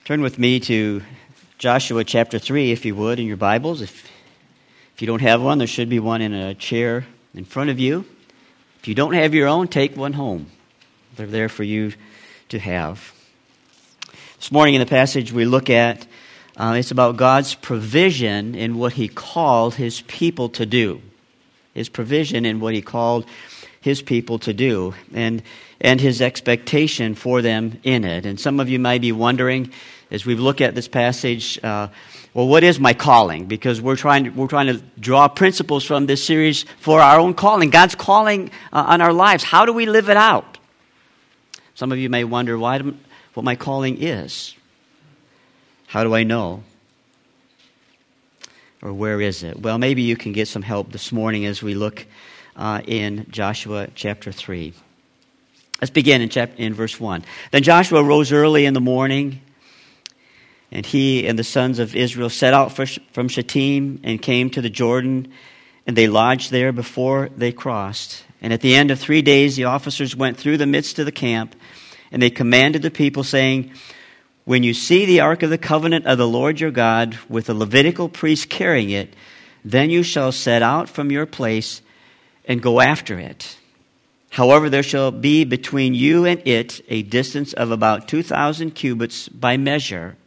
Turn with me to Joshua chapter 3, if you would, in your Bibles. If you don't have one, there should be one in a chair in front of you. If you don't have your own, take one home. They're there for you to have. This morning in the passage we look at, it's about God's provision in what He called His people to do. His provision in what He called His people to do, and His expectation for them in it. And some of you might be wondering, as we look at this passage, well, what is my calling? Because we're trying to draw principles from this series for our own calling, God's calling on our lives. How do we live it out? Some of you may wonder what my calling is. How do I know? Or where is it? Well, maybe you can get some help this morning as we look in Joshua chapter 3. Let's begin in verse 1. Then Joshua rose early in the morning, and he and the sons of Israel set out from Shittim and came to the Jordan, and they lodged there before they crossed. And at the end of 3 days, the officers went through the midst of the camp, and they commanded the people, saying, "When you see the ark of the covenant of the Lord your God, with the Levitical priest carrying it, then you shall set out from your place and go after it. However, there shall be between you and it a distance of about 2,000 cubits by measure.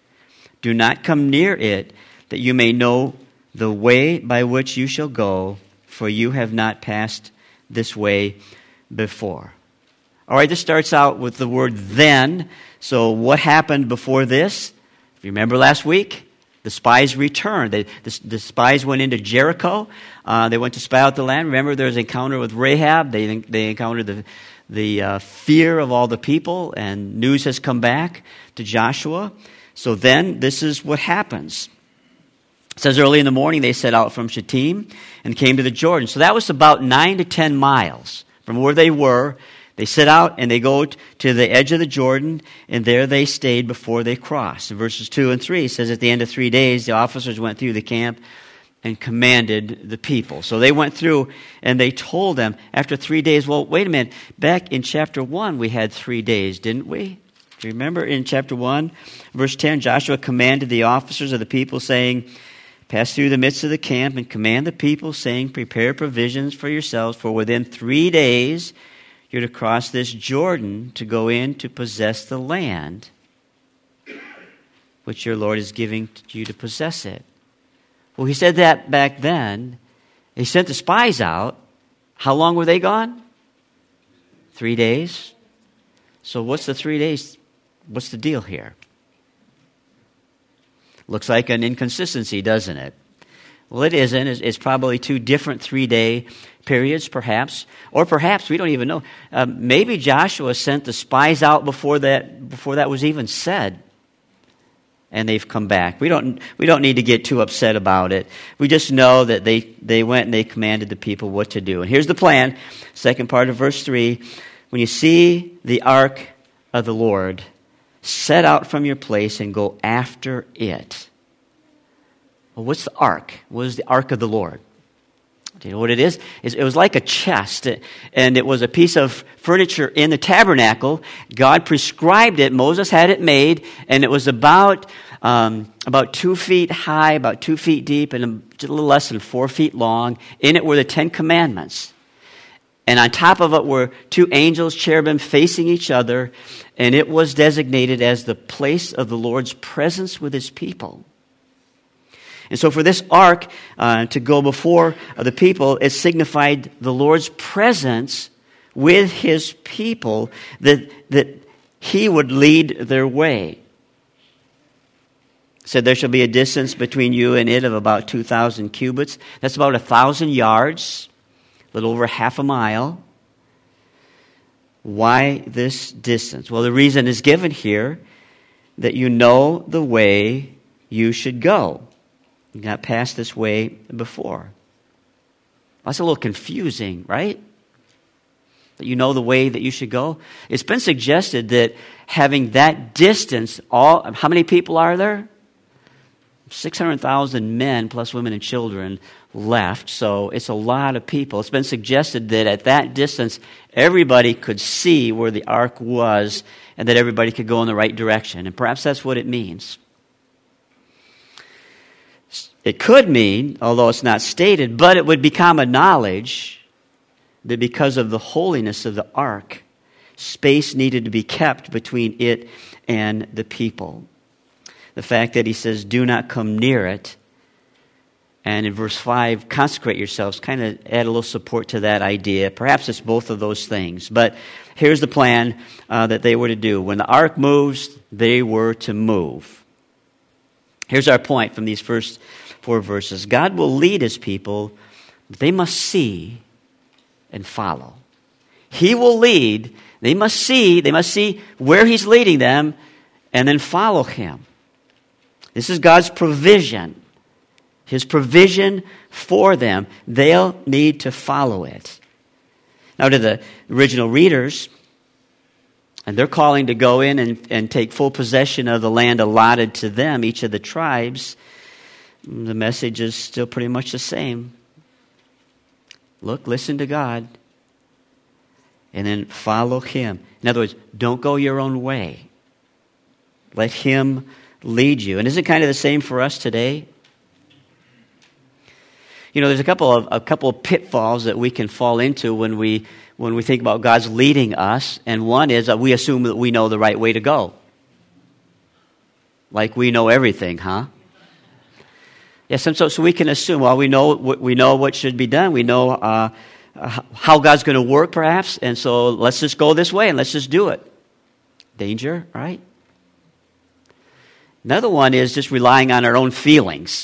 Do not come near it, that you may know the way by which you shall go, for you have not passed this way before." All right, this starts out with the word "then." So what happened before this? If you remember last week, the spies returned. The spies went into Jericho. They went to spy out the land. Remember, there was an encounter with Rahab. They encountered the fear of all the people, and news has come back to Joshua. So then, this is what happens. It says early in the morning they set out from Shittim and came to the Jordan. So that was about 9 to 10 miles from where they were. They set out and they go to the edge of the Jordan, and there they stayed before they crossed. In verses 2 and 3, it says at the end of 3 days, the officers went through the camp and commanded the people. So they went through and they told them after 3 days, well, wait a minute, back in chapter 1 we had 3 days, didn't we? Do you remember in chapter 1, verse 10, Joshua commanded the officers of the people, saying, "Pass through the midst of the camp and command the people, saying, prepare provisions for yourselves, for within 3 days you're to cross this Jordan to go in to possess the land which your Lord is giving to you to possess it." Well, he said that back then. He sent the spies out. How long were they gone? 3 days. So what's the 3 days? What's the deal here? Looks like an inconsistency, doesn't it? Well, it isn't. It's probably 2 different 3-day periods, perhaps. Or perhaps, we don't even know. Maybe Joshua sent the spies out before that was even said. And they've come back. We don't need to get too upset about it. We just know that they went and they commanded the people what to do. And here's the plan. Second part of verse 3. When you see the ark of the Lord, set out from your place and go after it. Well, what's the ark? What is the ark of the Lord? Do you know what it is? It was like a chest, and it was a piece of furniture in the tabernacle. God prescribed it. Moses had it made, and it was about 2 feet high, about 2 feet deep, and a little less than 4 feet long. In it were the 10 Commandments. And on top of it were 2 angels, cherubim, facing each other, and it was designated as the place of the Lord's presence with His people. And so for this ark to go before the people, it signified the Lord's presence with His people, that He would lead their way. It said there shall be a distance between you and it of about 2,000 cubits. That's about 1,000 yards, a little over half a mile. Why this distance? Well, the reason is given here, that you know the way you should go. You got passed this way before. That's a little confusing, right? That you know the way that you should go. It's been suggested that having that distance, how many people are there? 600,000 men plus women and children left, so it's a lot of people. It's been suggested that at that distance, everybody could see where the ark was and that everybody could go in the right direction. And perhaps that's what it means. It could mean, although it's not stated, but it would become a knowledge that because of the holiness of the ark, space needed to be kept between it and the people. The fact that he says, do not come near it, and in verse 5, consecrate yourselves, kind of add a little support to that idea. Perhaps it's both of those things. But here's the plan that they were to do. When the ark moves, they were to move. Here's our point from these first 4 verses. God will lead his people, but they must see and follow. He will lead. They must see where he's leading them, and then follow him. This is God's provision. His provision for them. They'll need to follow it. Now to the original readers, and they're calling to go in and take full possession of the land allotted to them, each of the tribes, the message is still pretty much the same. Look, listen to God, and then follow him. In other words, don't go your own way. Let him lead you. And isn't it kind of the same for us today? You know, there's a couple of pitfalls that we can fall into when we think about God's leading us, and one is that we assume that we know the right way to go. Like we know everything, huh? Yes, and so we can assume, well, we know what should be done. We know how God's going to work, perhaps, and so let's just go this way and let's just do it. Danger, right? Another one is just relying on our own feelings.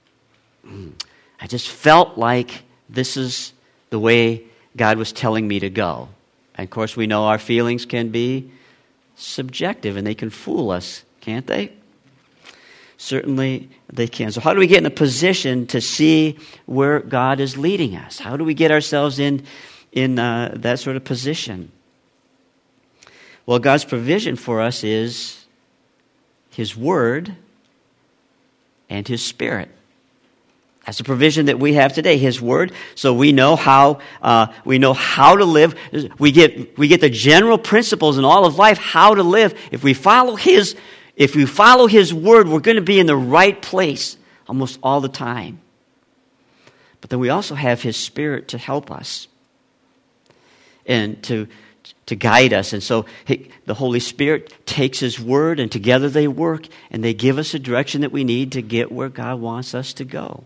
I just felt like this is the way God was telling me to go. And of course, we know our feelings can be subjective and they can fool us, can't they? Certainly they can. So how do we get in a position to see where God is leading us? How do we get ourselves in that sort of position? Well, God's provision for us is his word and his spirit. That's the provision that we have today, his word. So we know how to live. We get the general principles in all of life, how to live. If we follow his word, we're going to be in the right place almost all the time. But then we also have his spirit to help us and to guide us. And so the Holy Spirit takes his word, and together they work, and they give us a direction that we need to get where God wants us to go.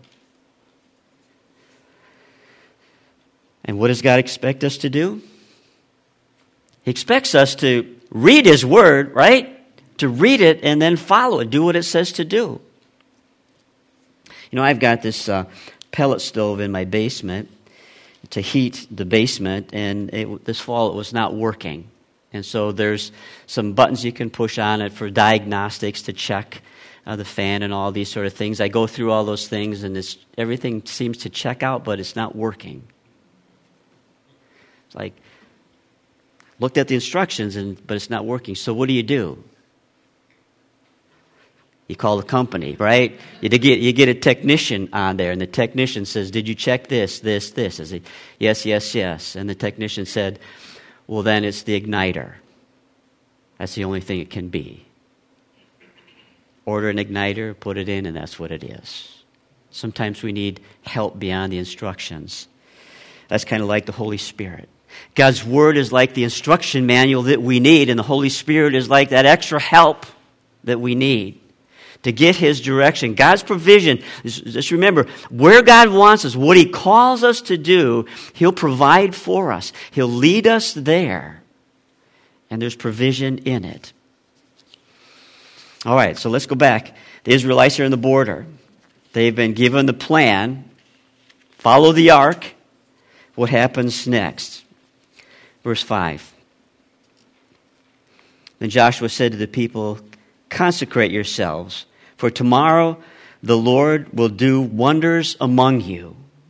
And what does God expect us to do? He expects us to read his word, right? To read it and then follow it. Do what it says to do. You know, I've got this pellet stove in my basement to heat the basement, and this fall it was not working. And so there's some buttons you can push on it for diagnostics to check the fan and all these sort of things. I go through all those things, and everything seems to check out, but it's not working. It's like, looked at the instructions, but it's not working. So what do? You call the company, right? You get a technician on there, and the technician says, did you check this? I say, yes. And the technician said, well, then it's the igniter. That's the only thing it can be. Order an igniter, put it in, and that's what it is. Sometimes we need help beyond the instructions. That's kind of like the Holy Spirit. God's word is like the instruction manual that we need, and the Holy Spirit is like that extra help that we need to get his direction. God's provision, just remember, where God wants us, what he calls us to do, he'll provide for us. He'll lead us there, and there's provision in it. All right, so let's go back. The Israelites are in the border. They've been given the plan. Follow the ark. What happens next? Verse 5. Then Joshua said to the people, consecrate yourselves, for tomorrow the Lord will do wonders among you.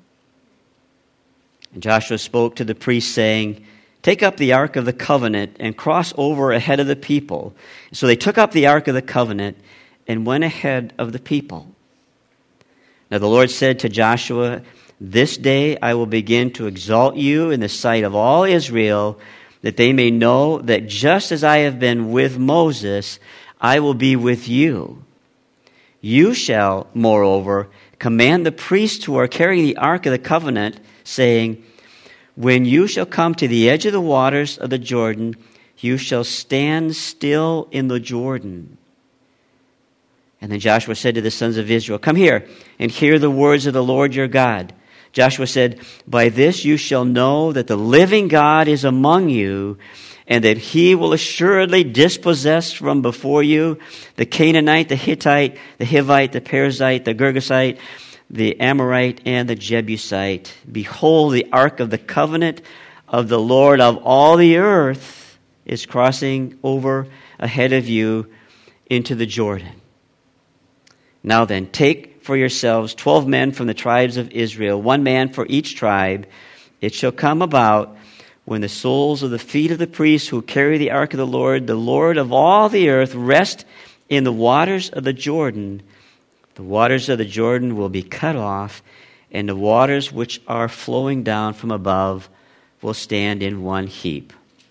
And Joshua spoke to the priests, saying, take up the ark of the covenant and cross over ahead of the people. So they took up the ark of the covenant and went ahead of the people. Now the Lord said to Joshua, this day I will begin to exalt you in the sight of all Israel, that they may know that just as I have been with Moses, I will be with you. You shall, moreover, command the priests who are carrying the ark of the covenant, saying, when you shall come to the edge of the waters of the Jordan, you shall stand still in the Jordan. And then Joshua said to the sons of Israel, come here and hear the words of the Lord your God. Joshua said, by this you shall know that the living God is among you, and that he will assuredly dispossess from before you the Canaanite, the Hittite, the Hivite, the Perizzite, the Girgashite, the Amorite, and the Jebusite. Behold, the ark of the covenant of the Lord of all the earth is crossing over ahead of you into the Jordan. Now then, take for yourselves 12 men from the tribes of Israel, 1 man for each tribe. It shall come about when the soles of the feet of the priests who carry the ark of the Lord of all the earth, rest in the waters of the Jordan will be cut off, and the waters which are flowing down from above will stand in one heap.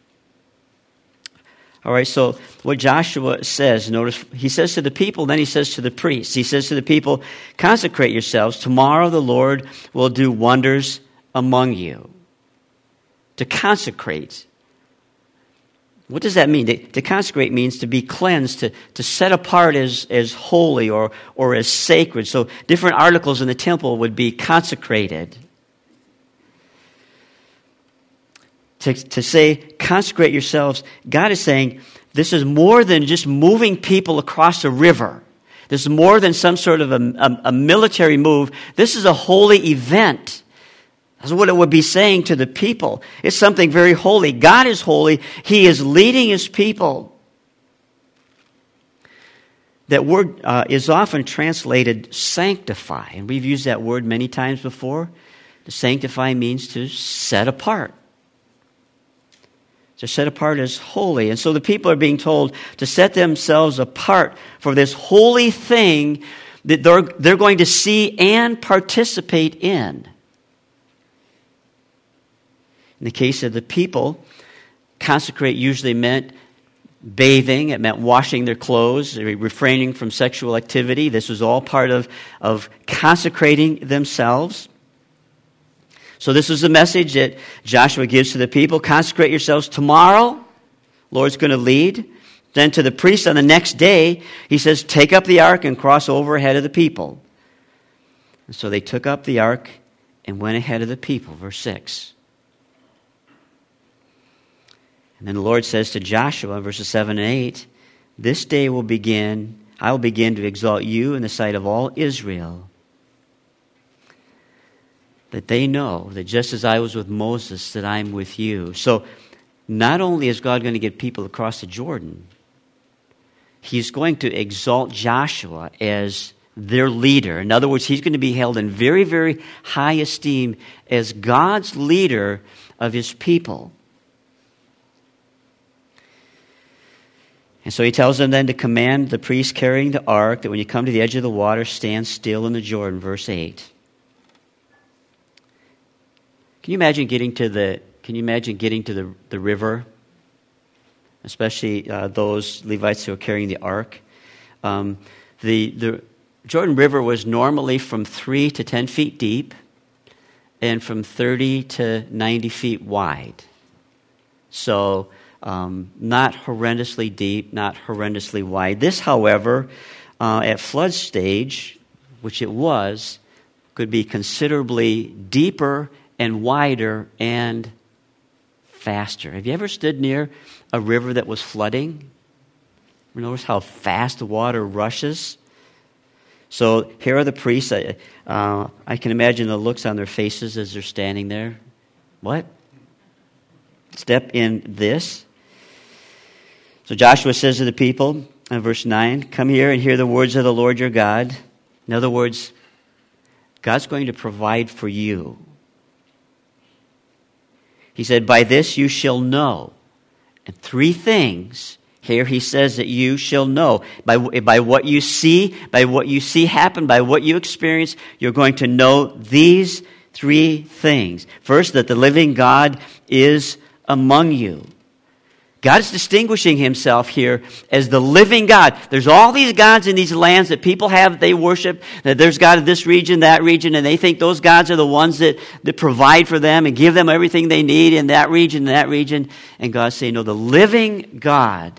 All right, so what Joshua says, notice he says to the people, then he says to the priests. He says to the people, consecrate yourselves. Tomorrow the Lord will do wonders among you. To consecrate. What does that mean? To consecrate means to be cleansed, to set apart as holy or as sacred. So different articles in the temple would be consecrated. To say, consecrate yourselves, God is saying, this is more than just moving people across a river. This is more than some sort of a military move. This is a holy event. That's what it would be saying to the people. It's something very holy. God is holy. He is leading His people. That word is often translated sanctify. And we've used that word many times before. To sanctify means to set apart. To set apart as holy. And so the people are being told to set themselves apart for this holy thing that they're going to see and participate in. In the case of the people, consecrate usually meant bathing. It meant washing their clothes, refraining from sexual activity. This was all part of consecrating themselves. So this is the message that Joshua gives to the people. Consecrate yourselves tomorrow. Lord's going to lead. Then to the priests on the next day, he says, take up the ark and cross over ahead of the people. And so they took up the ark and went ahead of the people. Verse 6. And then the Lord says to Joshua, verses 7 and 8, this day I will begin to exalt you in the sight of all Israel, that they know that just as I was with Moses, that I'm with you. So not only is God going to get people across the Jordan, He's going to exalt Joshua as their leader. In other words, he's going to be held in very, very high esteem as God's leader of His people. And so he tells them then to command the priests carrying the ark that when you come to the edge of the water, stand still in the Jordan, verse 8. Can you imagine getting to the river, especially those Levites who are carrying the ark? The Jordan River was normally from 3 to 10 feet deep and from 30 to 90 feet wide. So not horrendously deep, not horrendously wide. This, however, at flood stage, which it was, could be considerably deeper and wider and faster. Have you ever stood near a river that was flooding? You notice how fast the water rushes? So here are the priests. I can imagine the looks on their faces as they're standing there. What? Step in this. So Joshua says to the people in verse 9, come here and hear the words of the Lord your God. In other words, God's going to provide for you. He said, by this you shall know. And 3 things here he says that you shall know. By what you see happen, by what you experience, you're going to know these 3 things. First, that the living God is among you. God is distinguishing himself here as the living God. There's all these gods in these lands that people have that they worship. That there's God of this region, that region, and they think those gods are the ones that provide for them and give them everything they need in that region, that region. And God's saying, no, the living God,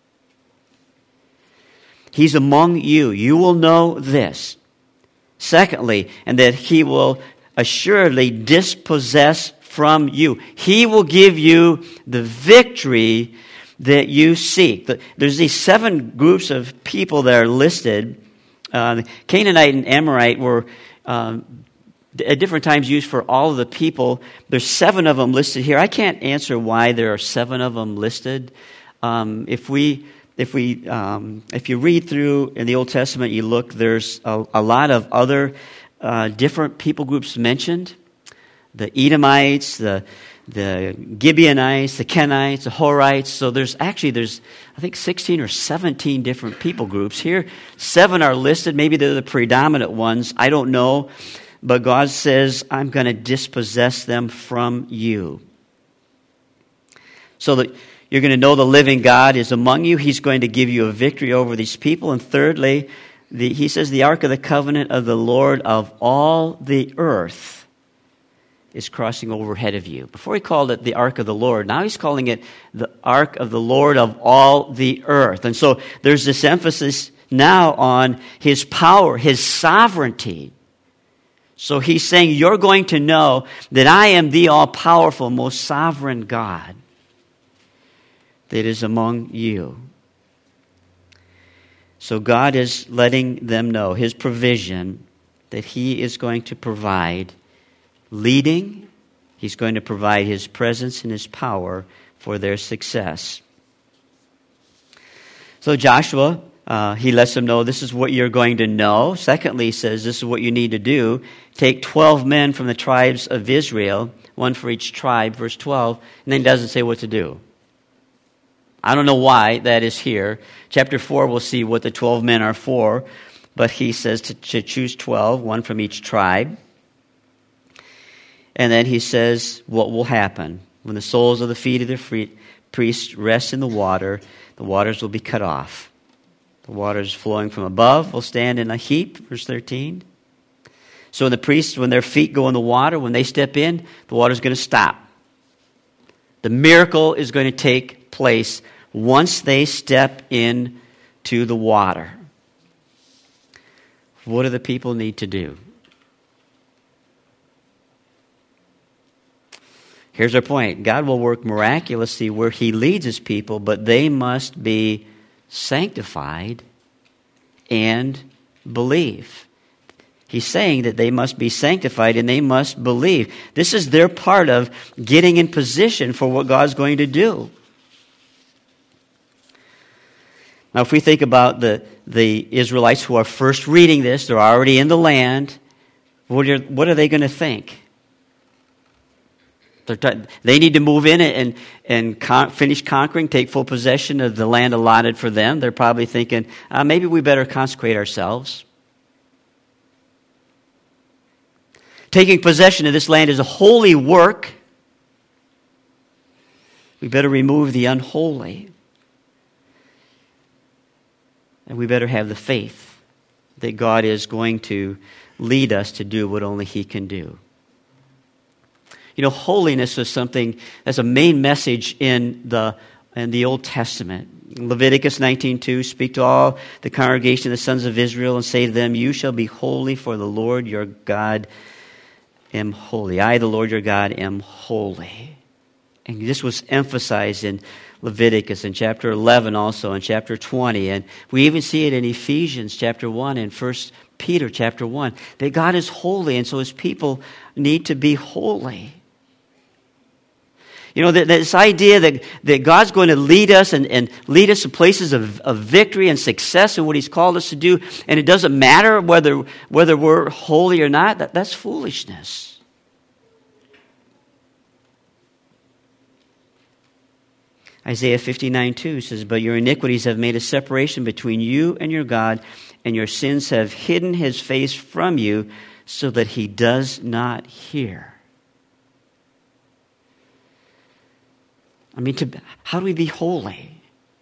he's among you. You will know this. Secondly, and that he will assuredly dispossess from you. He will give you the victory that you seek. There's these 7 groups of people that are listed. Canaanite and Amorite were at different times used for all of the people. There's 7 of them listed here. I can't answer why there are 7 of them listed. If you read through in the Old Testament, you look, there's a lot of other different people groups mentioned. The Edomites, the Gibeonites, the Kenites, the Horites. So there's I think 16 or 17 different people groups. Here, 7 are listed. Maybe they're the predominant ones. I don't know. But God says, I'm going to dispossess them from you. So that you're going to know the living God is among you. He's going to give you a victory over these people. And thirdly, he says the Ark of the Covenant of the Lord of all the earth is crossing overhead of you. Before he called it the Ark of the Lord, now he's calling it the Ark of the Lord of all the earth. And so there's this emphasis now on his power, his sovereignty. So he's saying, you're going to know that I am the all-powerful, most sovereign God that is among you. So God is letting them know his provision, that he is going to provide leading. He's going to provide his presence and his power for their success. So Joshua, he lets them know this is what you're going to know. Secondly, he says this is what you need to do. Take 12 men from the tribes of Israel, 1 for each tribe, verse 12, and then he doesn't say what to do. I don't know why that is here. Chapter 4, we'll see what the 12 men are for, but he says to choose 12, 1 from each tribe. And then he says what will happen. When the soles of the feet of the priests rest in the waters will be cut off. The waters flowing from above will stand in a heap, verse 13. So when the priests, when their feet go in the water, when they step in, the water is going to stop. The miracle is going to take place once they step into the water. What do the people need to do? Here's our point. God will work miraculously where he leads his people, but they must be sanctified and believe. He's saying that they must be sanctified and they must believe. This is their part of getting in position for what God's going to do. Now, if we think about the Israelites who are first reading this, they're already in the land, what are they going to think? They need to move in and finish conquering, take full possession of the land allotted for them. They're probably thinking, maybe we better consecrate ourselves. Taking possession of this land is a holy work. We better remove the unholy. And we better have the faith that God is going to lead us to do what only he can do. You know, holiness is something that's a main message in the Old Testament. Leviticus 19:2, speak to all the congregation of the sons of Israel and say to them, you shall be holy, for the Lord your God am holy. I, the Lord your God, am holy. And this was emphasized in Leviticus in chapter 11 also, in chapter 20. And we even see it in Ephesians chapter 1 and 1 Peter chapter 1, that God is holy, and so his people need to be holy. You know, this idea that God's going to lead us and lead us to places of victory and success in what he's called us to do, and it doesn't matter whether we're holy or not, that's foolishness. Isaiah 59:2 says, but your iniquities have made a separation between you and your God, and your sins have hidden his face from you so that he does not hear. how do we be holy?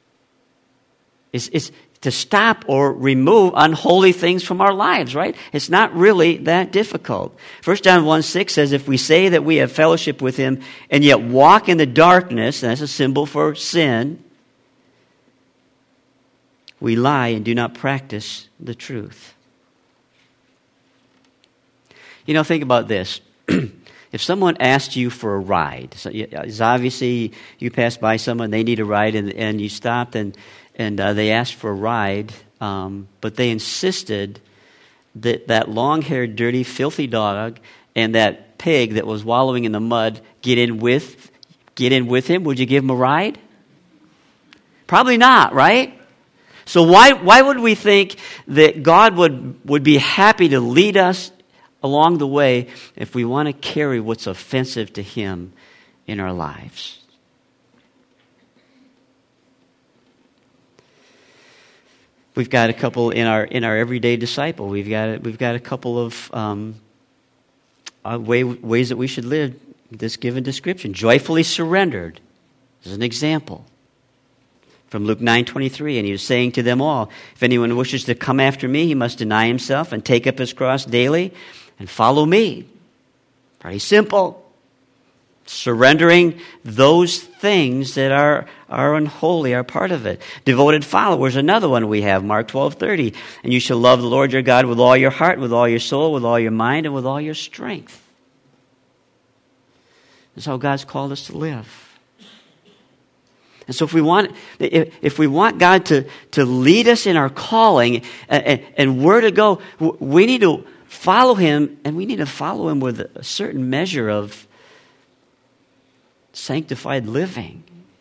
It's to stop or remove unholy things from our lives, right? It's not really that difficult. 1 John 1:6 says, if we say that we have fellowship with him and yet walk in the darkness, and that's a symbol for sin, we lie and do not practice the truth. Think about this. If someone asked you for a ride, so it's obviously you pass by someone, they need a ride, and you stopped and they asked for a ride, but they insisted that long-haired, dirty, filthy dog and that pig that was wallowing in the mud get in with him, would you give him a ride? Probably not, right? So why would we think that God would be happy to lead us along the way if we want to carry what's offensive to him in our lives? We've got a couple in our everyday disciple. We've got a couple of ways that we should live this given description. Joyfully surrendered is an example. From Luke 9:23, and he was saying to them all, if anyone wishes to come after me, he must deny himself and take up his cross daily and follow me. Pretty simple. Surrendering those things that are unholy are part of it. Devoted followers, another one we have, Mark 12:30. And you shall love the Lord your God with all your heart, with all your soul, with all your mind, and with all your strength. That's how God's called us to live. And so if we want God to lead us in our calling and where to go, we need to follow him, and we need to follow him with a certain measure of sanctified living.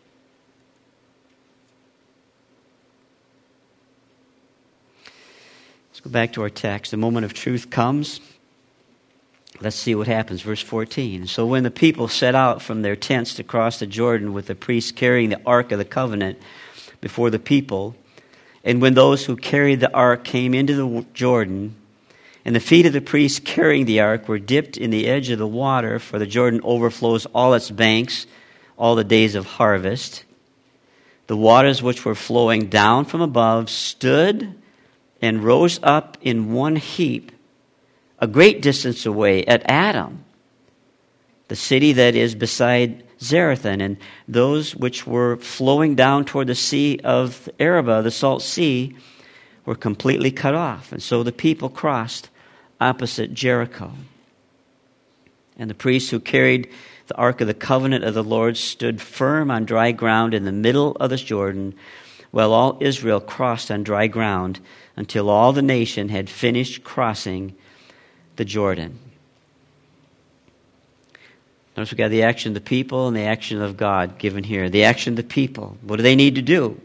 Let's go back to our text. The moment of truth comes. Let's see what happens. Verse 14. So when the people set out from their tents to cross the Jordan with the priests carrying the Ark of the Covenant before the people, and when those who carried the Ark came into the Jordan, and the feet of the priests carrying the Ark were dipped in the edge of the water, for the Jordan overflows all its banks all the days of harvest, the waters which were flowing down from above stood and rose up in one heap, a great distance away at Adam, the city that is beside Zarethan, and those which were flowing down toward the sea of Arabah, the salt sea, were completely cut off. And so the people crossed opposite Jericho. And the priests who carried the Ark of the Covenant of the Lord stood firm on dry ground in the middle of the Jordan, while all Israel crossed on dry ground until all the nation had finished crossing the Jordan. Notice we've got the action of the people and the action of God given here. The action of the people. What do they need to do?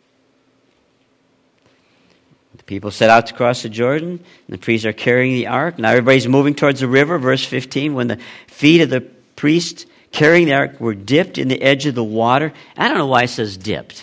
The people set out to cross the Jordan, and the priests are carrying the ark. Now everybody's moving towards the river. Verse 15, when the feet of the priests carrying the ark were dipped in the edge of the water. I don't know why it says dipped.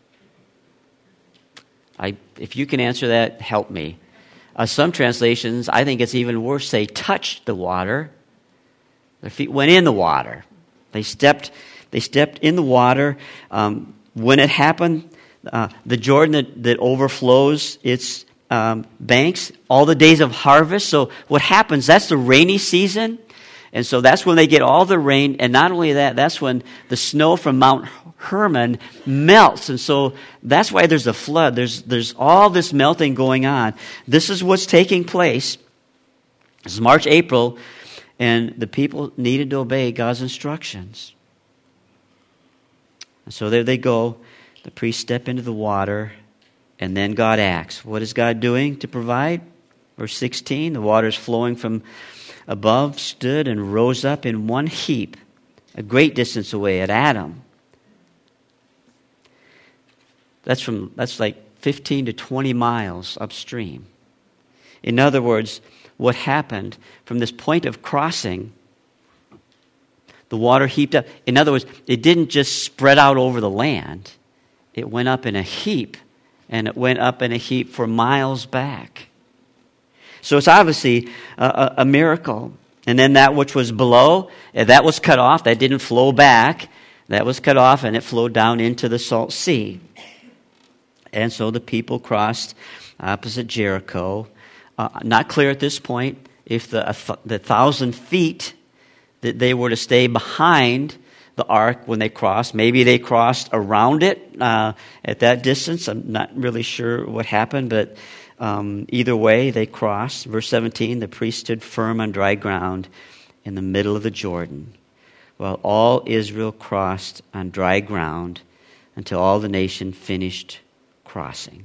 If you can answer that, help me. Some translations, I think it's even worse, say touched the water. Their feet went in the water. They stepped in the water. When it happened, the Jordan that overflows its banks, all the days of harvest. So what happens, that's the rainy season. And so that's when they get all the rain. And not only that, that's when the snow from Mount Hermon melts. And so that's why there's a flood. There's all this melting going on. This is what's taking place. This is March, April, and the people needed to obey God's instructions. And so there they go. The priests step into the water, and then God acts. What is God doing to provide? Verse 16, the waters flowing from above stood and rose up in one heap, a great distance away at Adam. That's like 15 to 20 miles upstream. In other words, what happened from this point of crossing, the water heaped up. In other words, it didn't just spread out over the land. It went up in a heap, and it went up in a heap for miles back. So it's obviously a miracle. And then that which was below, that was cut off. That didn't flow back. That was cut off, and it flowed down into the Salt Sea. And so the people crossed opposite Jericho. Not clear at this point if the 1,000 feet that they were to stay behind the ark when they crossed. Maybe they crossed around it at that distance. I'm not really sure what happened, but either way, they crossed. Verse 17, the priest stood firm on dry ground in the middle of the Jordan, while all Israel crossed on dry ground until all the nation finished crossing.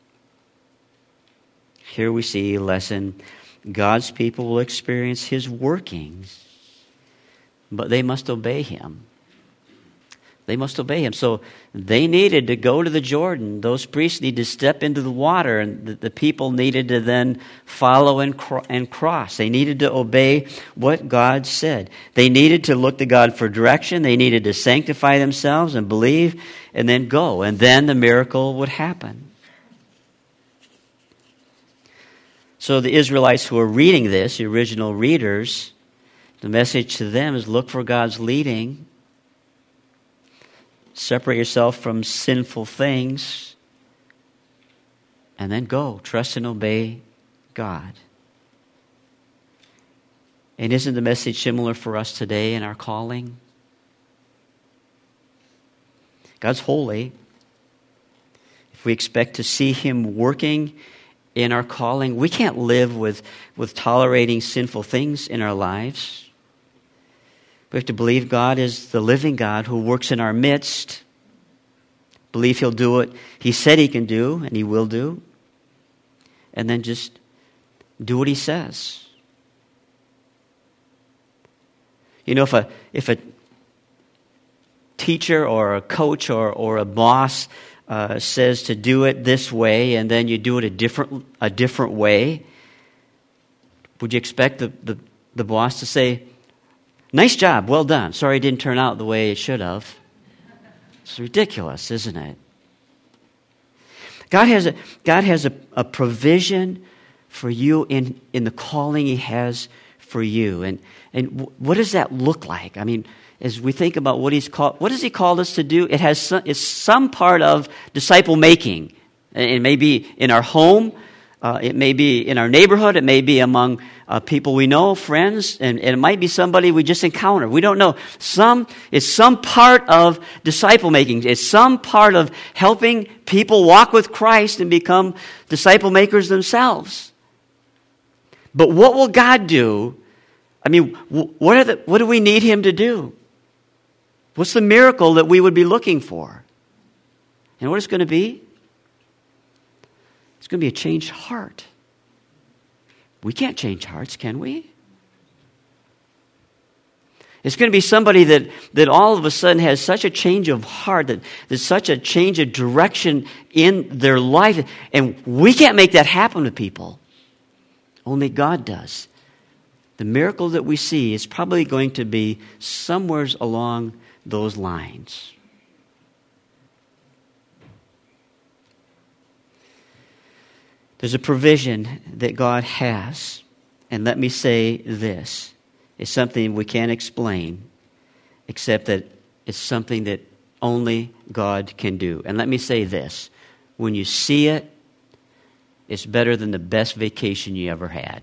Here we see a lesson. God's people will experience His workings, but they must obey Him. They must obey Him. So they needed to go to the Jordan. Those priests needed to step into the water, and the people needed to then follow and cross. They needed to obey what God said. They needed to look to God for direction. They needed to sanctify themselves and believe, and then go. And then the miracle would happen. So the Israelites who are reading this, the original readers, the message to them is look for God's leading. Separate yourself from sinful things. And then go. Trust and obey God. And isn't the message similar for us today in our calling? God's holy. If we expect to see Him working in our calling, we can't live with tolerating sinful things in our lives. We have to believe God is the living God who works in our midst. Believe He'll do what He said He can do, and He will do. And then just do what He says. You know, if a teacher or a coach or a boss says to do it this way, and then you do it a different way, would you expect the boss to say, "Nice job, well done. Sorry it didn't turn out the way it should have"? It's ridiculous, isn't it? God has a provision for you in the calling He has for you. And what does that look like? I mean, as we think about what does He called us to do? It's some part of disciple making. It may be in our home, it may be in our neighborhood, it may be among people we know, friends, and it might be somebody we just encounter. We don't know. It's some part of disciple making. It's some part of helping people walk with Christ and become disciple makers themselves. But what will God do? I mean, what do we need Him to do? What's the miracle that we would be looking for? And what it's going to be? It's going to be a changed heart. We can't change hearts, can we? It's going to be somebody that all of a sudden has such a change of heart, that there's such a change of direction in their life. And we can't make that happen to people. Only God does. The miracle that we see is probably going to be somewhere along those lines. There's a provision that God has. And let me say this. It's something we can't explain, except that it's something that only God can do. And let me say this. When you see it, it's better than the best vacation you ever had.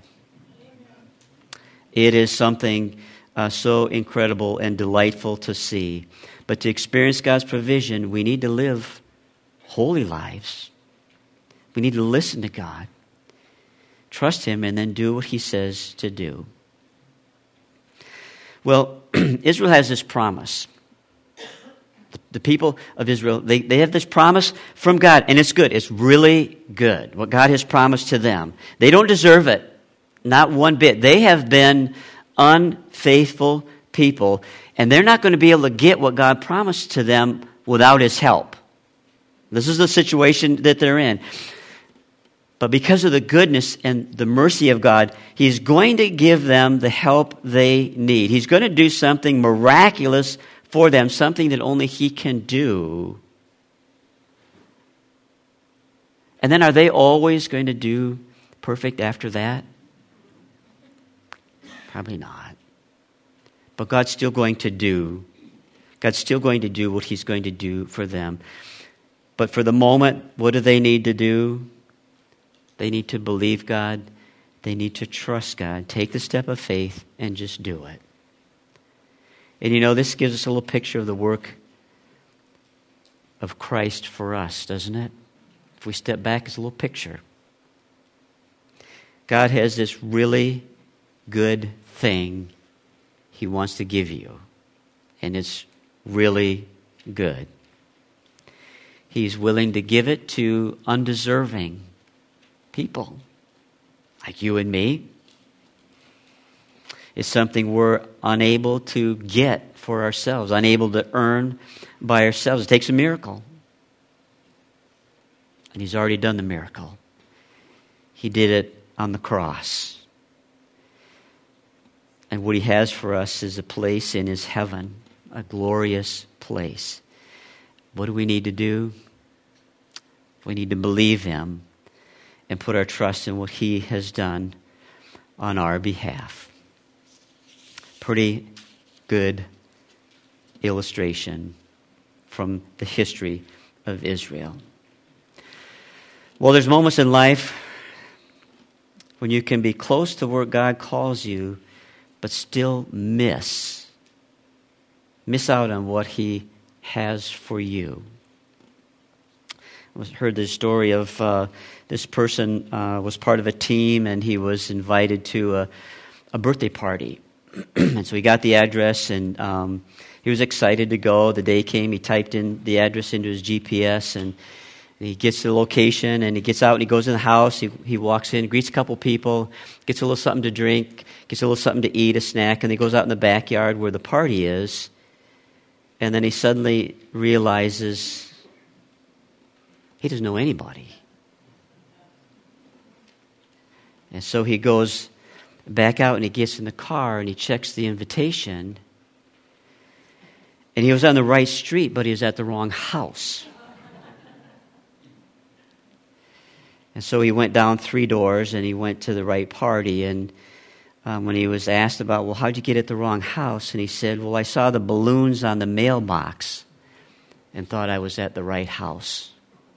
It is something so incredible and delightful to see. But to experience God's provision, we need to live holy lives. We need to listen to God, trust Him, and then do what He says to do. Well, Israel has this promise. The people of Israel, they have this promise from God, and it's good. It's really good, what God has promised to them. They don't deserve it, not one bit. They have been unfaithful people, and they're not going to be able to get what God promised to them without His help. This is the situation that they're in. But because of the goodness and the mercy of God, He's going to give them the help they need. He's going to do something miraculous for them, something that only He can do. And then are they always going to do perfect after that? Probably not. But God's still going to do. God's still going to do what he's going to do for them. But for the moment, what do they need to do? They need to believe God. They need to trust God. Take the step of faith and just do it. And you know, this gives us a little picture of the work of Christ for us, doesn't it? If we step back, it's a little picture. God has this really good thing he wants to give you. And it's really good. He's willing to give it to undeserving people like you and me. It's something we're unable to get for ourselves, unable to earn by ourselves. It takes a miracle. And he's already done the miracle. He did it on the cross. And what he has for us is a place in his heaven, a glorious place. What do we need to do? We need to believe him and put our trust in what he has done on our behalf. Pretty good illustration from the history of Israel. Well, there's moments in life when you can be close to where God calls you, but still miss out on what he has for you. I heard the story of this person was part of a team, and he was invited to a birthday party. And so he got the address, and he was excited to go. The day came, he typed in the address into his GPS, and he gets to the location, and he gets out, and he goes in the house. He walks in, greets a couple people, gets a little something to drink, gets a little something to eat, a snack, and he goes out in the backyard where the party is. And then he suddenly realizes he doesn't know anybody. And so he goes back out and he gets in the car and he checks the invitation. And he was on the right street, but he was at the wrong house. And so he went down 3 doors and he went to the right party. And when he was asked about, well, how'd you get at the wrong house? And he said, well, I saw the balloons on the mailbox and thought I was at the right house.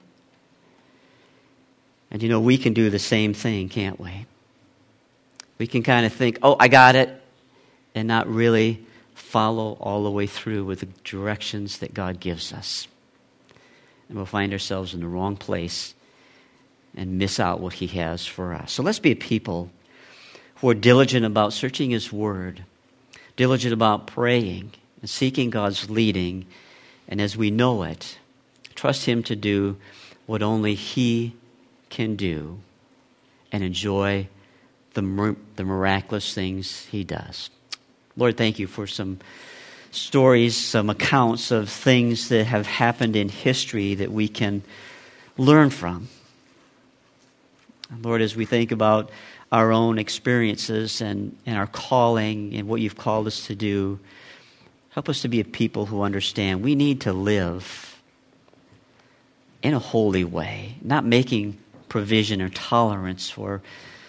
And you know, we can do the same thing, can't we? We can kind of think, oh, I got it, and not really follow all the way through with the directions that God gives us. And we'll find ourselves in the wrong place and miss out what he has for us. So let's be a people who are diligent about searching his word, diligent about praying and seeking God's leading, and as we know it, trust him to do what only he can do and enjoy the miraculous things he does. Lord, thank you for some stories, some accounts of things that have happened in history that we can learn from. Lord, as we think about our own experiences and our calling and what you've called us to do, help us to be a people who understand we need to live in a holy way, not making provision or tolerance for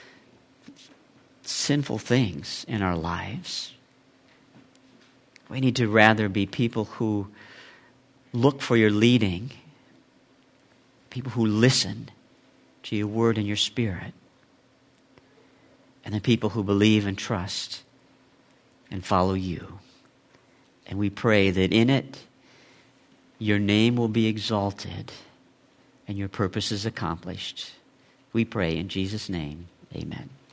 sinful things in our lives. We need to rather be people who look for your leading, people who listen to your word and your spirit, and the people who believe and trust and follow you. And we pray that in it, your name will be exalted and your purpose is accomplished. We pray in Jesus' name, amen.